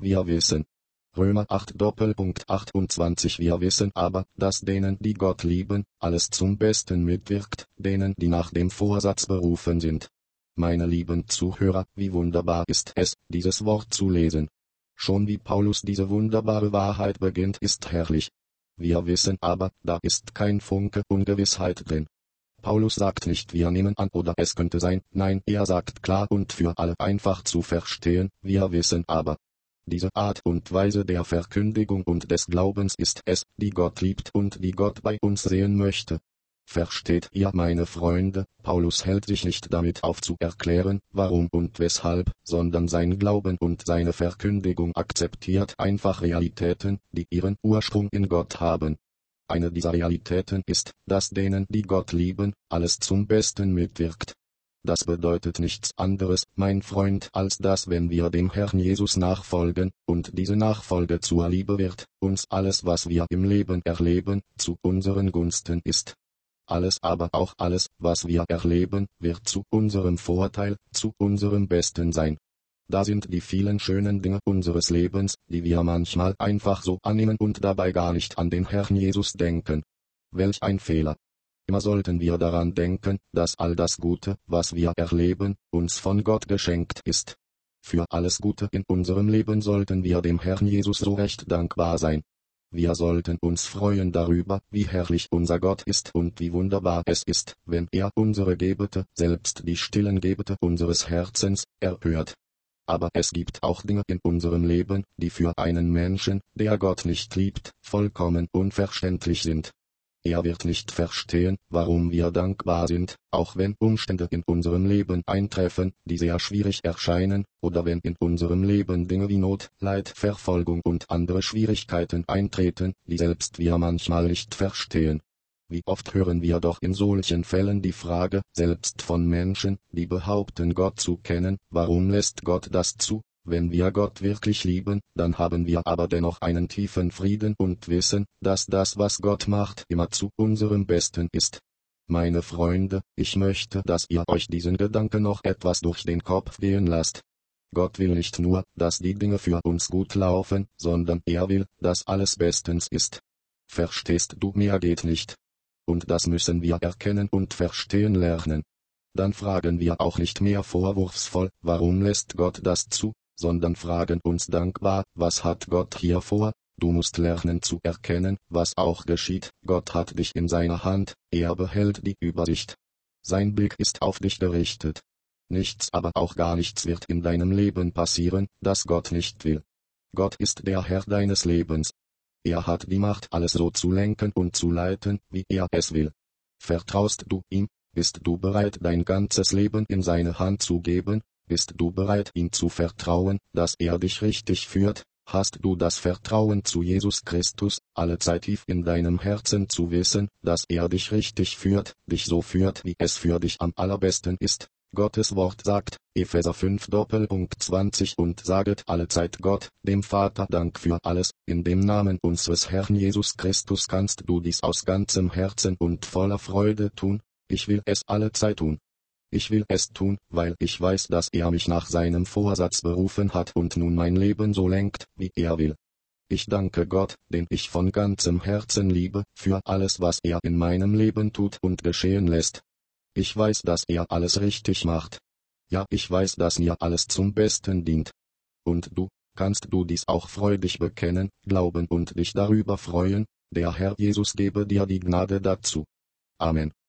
wir wissen. Römer 8:28 Wir wissen aber, dass denen, die Gott lieben, alles zum Besten mitwirkt, denen, die nach dem Vorsatz berufen sind. Meine lieben Zuhörer, wie wunderbar ist es, dieses Wort zu lesen. Schon wie Paulus diese wunderbare Wahrheit beginnt, ist herrlich. Wir wissen aber, da ist kein Funke Ungewissheit drin. Paulus sagt nicht, wir nehmen an oder es könnte sein, nein, er sagt klar und für alle einfach zu verstehen, wir wissen aber. Diese Art und Weise der Verkündigung und des Glaubens ist es, die Gott liebt und die Gott bei uns sehen möchte. Versteht ihr, meine Freunde, Paulus hält sich nicht damit auf zu erklären, warum und weshalb, sondern sein Glauben und seine Verkündigung akzeptiert einfach Realitäten, die ihren Ursprung in Gott haben. Eine dieser Realitäten ist, dass denen, die Gott lieben, alles zum Besten mitwirkt. Das bedeutet nichts anderes, mein Freund, als dass wenn wir dem Herrn Jesus nachfolgen, und diese Nachfolge zur Liebe wird, uns alles, was wir im Leben erleben, zu unseren Gunsten ist. Alles, aber auch alles, was wir erleben, wird zu unserem Vorteil, zu unserem Besten sein. Da sind die vielen schönen Dinge unseres Lebens, die wir manchmal einfach so annehmen und dabei gar nicht an den Herrn Jesus denken. Welch ein Fehler! Immer sollten wir daran denken, dass all das Gute, was wir erleben, uns von Gott geschenkt ist. Für alles Gute in unserem Leben sollten wir dem Herrn Jesus so recht dankbar sein. Wir sollten uns freuen darüber, wie herrlich unser Gott ist und wie wunderbar es ist, wenn er unsere Gebete, selbst die stillen Gebete unseres Herzens, erhört. Aber es gibt auch Dinge in unserem Leben, die für einen Menschen, der Gott nicht liebt, vollkommen unverständlich sind. Er wird nicht verstehen, warum wir dankbar sind, auch wenn Umstände in unserem Leben eintreffen, die sehr schwierig erscheinen, oder wenn in unserem Leben Dinge wie Not, Leid, Verfolgung und andere Schwierigkeiten eintreten, die selbst wir manchmal nicht verstehen. Wie oft hören wir doch in solchen Fällen die Frage, selbst von Menschen, die behaupten Gott zu kennen, warum lässt Gott das zu? Wenn wir Gott wirklich lieben, dann haben wir aber dennoch einen tiefen Frieden und wissen, dass das, was Gott macht, immer zu unserem Besten ist. Meine Freunde, ich möchte, dass ihr euch diesen Gedanken noch etwas durch den Kopf gehen lasst. Gott will nicht nur, dass die Dinge für uns gut laufen, sondern er will, dass alles bestens ist. Verstehst du, mehr geht nicht. Und das müssen wir erkennen und verstehen lernen. Dann fragen wir auch nicht mehr vorwurfsvoll, warum lässt Gott das zu? Sondern fragen uns dankbar, was hat Gott hier vor? Du musst lernen zu erkennen, was auch geschieht, Gott hat dich in seiner Hand, er behält die Übersicht. Sein Blick ist auf dich gerichtet. Nichts, aber auch gar nichts wird in deinem Leben passieren, das Gott nicht will. Gott ist der Herr deines Lebens. Er hat die Macht, alles so zu lenken und zu leiten, wie er es will. Vertraust du ihm? Bist du bereit, dein ganzes Leben in seine Hand zu geben? Bist du bereit, ihm zu vertrauen, dass er dich richtig führt? Hast du das Vertrauen zu Jesus Christus, allezeit tief in deinem Herzen zu wissen, dass er dich richtig führt, dich so führt, wie es für dich am allerbesten ist? Gottes Wort sagt, Epheser 5:20 und saget allezeit Gott, dem Vater Dank für alles, in dem Namen unseres Herrn Jesus Christus kannst du dies aus ganzem Herzen und voller Freude tun. Ich will es allezeit tun. Ich will es tun, weil ich weiß, dass er mich nach seinem Vorsatz berufen hat und nun mein Leben so lenkt, wie er will. Ich danke Gott, den ich von ganzem Herzen liebe, für alles, was er in meinem Leben tut und geschehen lässt. Ich weiß, dass er alles richtig macht. Ja, ich weiß, dass mir alles zum Besten dient. Und du, kannst du dies auch freudig bekennen, glauben und dich darüber freuen? Der Herr Jesus gebe dir die Gnade dazu. Amen.